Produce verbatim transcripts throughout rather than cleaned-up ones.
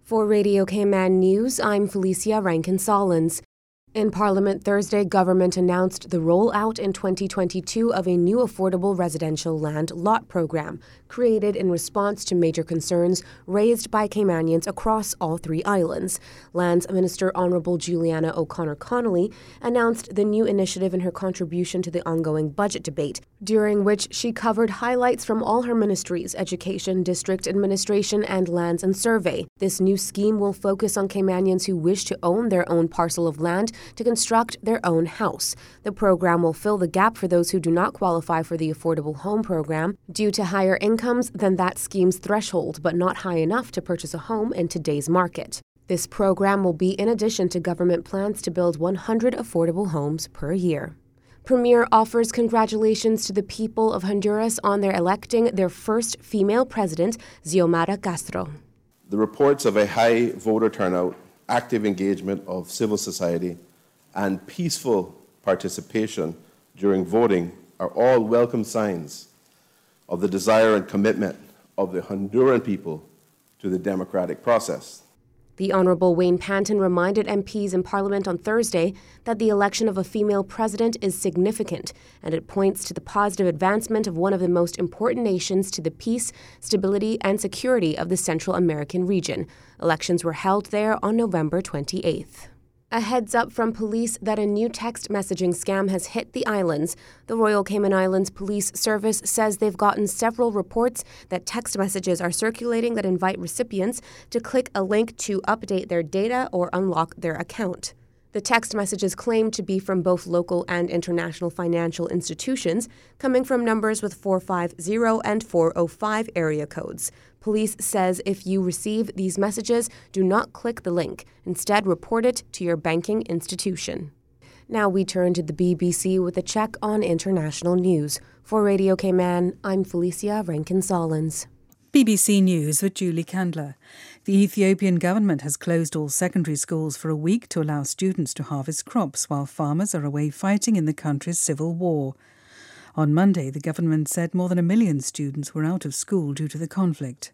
For Radio Cayman News, I'm Felicia Rankin-Solins. In Parliament Thursday, government announced the rollout in twenty twenty-two of a new affordable residential land lot program, created in response to major concerns raised by Caymanians across all three islands. Lands Minister Honourable Juliana O'Connor-Connolly announced the new initiative in her contribution to the ongoing budget debate, during which she covered highlights from all her ministries: Education, District Administration, and Lands and Survey. This new scheme will focus on Caymanians who wish to own their own parcel of land to construct their own house. The program will fill the gap for those who do not qualify for the Affordable Home Program due to higher incomes than that scheme's threshold, but not high enough to purchase a home in today's market. This program will be in addition to government plans to build one hundred affordable homes per year. Premier offers congratulations to the people of Honduras on their electing their first female president, Xiomara Castro. The reports of a high voter turnout, active engagement of civil society, and peaceful participation during voting are all welcome signs of the desire and commitment of the Honduran people to the democratic process. The Honourable Wayne Panton reminded M Ps in Parliament on Thursday that the election of a female president is significant, and it points to the positive advancement of one of the most important nations to the peace, stability, and security of the Central American region. Elections were held there on November twenty-eighth. A heads up from police that a new text messaging scam has hit the islands. The Royal Cayman Islands Police Service says they've gotten several reports that text messages are circulating that invite recipients to click a link to update their data or unlock their account. The text messages claim to be from both local and international financial institutions, coming from numbers with four five zero and four oh five area codes. Police says if you receive these messages, do not click the link. Instead, report it to your banking institution. Now we turn to the B B C with a check on international news. For Radio Cayman, I'm Felicia Rankin-Solins. B B C News with Julie Candler. The Ethiopian government has closed all secondary schools for a week to allow students to harvest crops while farmers are away fighting in the country's civil war. On Monday, the government said more than a million students were out of school due to the conflict.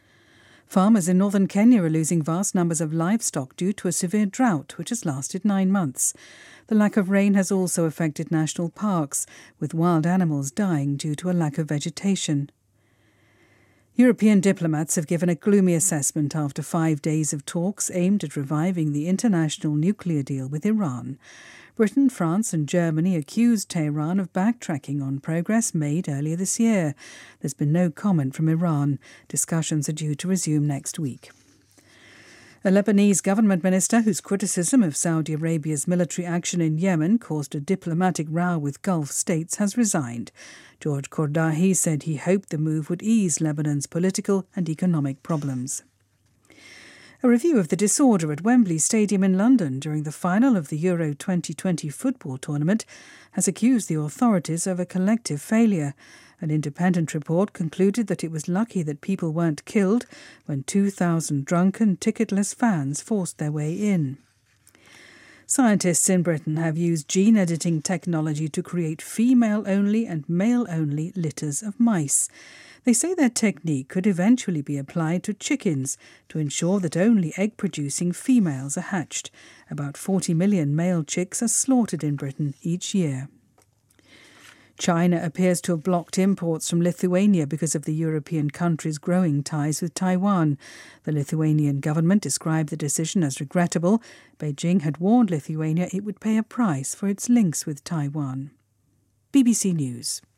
Farmers in northern Kenya are losing vast numbers of livestock due to a severe drought, which has lasted nine months. The lack of rain has also affected national parks, with wild animals dying due to a lack of vegetation. European diplomats have given a gloomy assessment after five days of talks aimed at reviving the international nuclear deal with Iran. Britain, France and Germany accused Tehran of backtracking on progress made earlier this year. There's been no comment from Iran. Discussions are due to resume next week. A Lebanese government minister whose criticism of Saudi Arabia's military action in Yemen caused a diplomatic row with Gulf states has resigned. George Kordahi said he hoped the move would ease Lebanon's political and economic problems. A review of the disorder at Wembley Stadium in London during the final of the Euro twenty twenty football tournament has accused the authorities of a collective failure. An independent report concluded that it was lucky that people weren't killed when two thousand drunken, ticketless fans forced their way in. Scientists in Britain have used gene-editing technology to create female-only and male-only litters of mice. They say their technique could eventually be applied to chickens to ensure that only egg-producing females are hatched. About forty million male chicks are slaughtered in Britain each year. China appears to have blocked imports from Lithuania because of the European country's growing ties with Taiwan. The Lithuanian government described the decision as regrettable. Beijing had warned Lithuania it would pay a price for its links with Taiwan. B B C News.